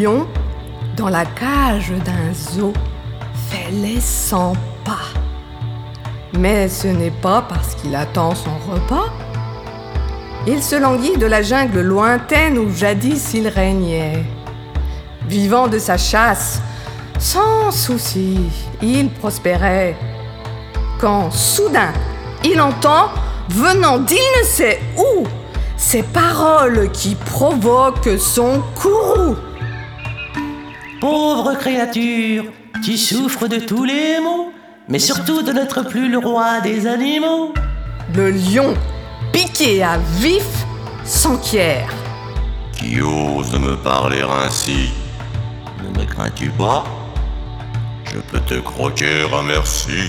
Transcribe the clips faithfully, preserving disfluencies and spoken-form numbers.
lion, dans la cage d'un zoo, fait les cent pas. Mais ce n'est pas parce qu'il attend son repas. Il se languit de la jungle lointaine où jadis il régnait. Vivant de sa chasse, sans souci, il prospérait. Quand soudain, il entend, venant d'il ne sait où, ces paroles qui provoquent son courroux. Pauvre créature, tu souffres de tous les maux, mais surtout de n'être plus le roi des animaux. Le lion, piqué à vif, s'enquiert. Qui ose me parler ainsi? Ne me crains-tu pas? Je peux te croquer à merci.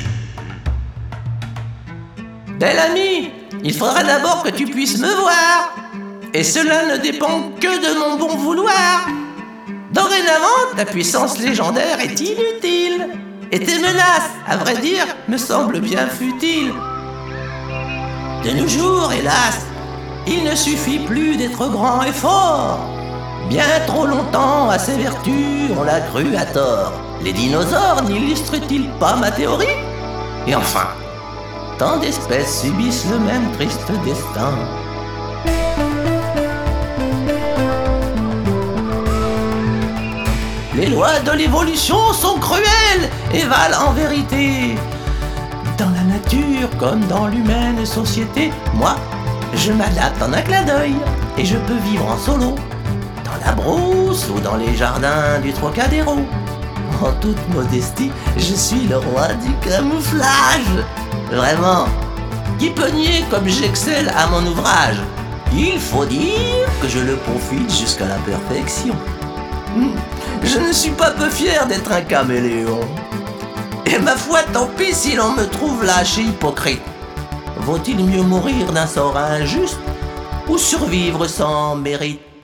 Bel ami, il faudra d'abord que tu puisses me voir. Et cela ne dépend que de mon bon vouloir. Dorénavant, ta puissance légendaire est inutile. Et tes menaces, à vrai dire, me semblent bien futiles. De nos jours, hélas, il ne suffit plus d'être grand et fort. Bien trop longtemps, à ses vertus, on l'a cru à tort. Les dinosaures n'illustrent-ils pas ma théorie? Et enfin, tant d'espèces subissent le même triste destin. Les lois de l'évolution sont cruelles et valent en vérité. Dans la nature comme dans l'humaine société, moi, je m'adapte en un clin d'œil et je peux vivre en solo, dans la brousse ou dans les jardins du Trocadéro. En toute modestie, je suis le roi du camouflage. Vraiment, qui peut nier comme j'excelle à mon ouvrage? Il faut dire que je le profite jusqu'à la perfection. Je ne suis pas peu fier d'être un caméléon. Et ma foi, tant pis si l'on me trouve lâche et hypocrite. Vaut-il mieux mourir d'un sort injuste ou survivre sans mérite?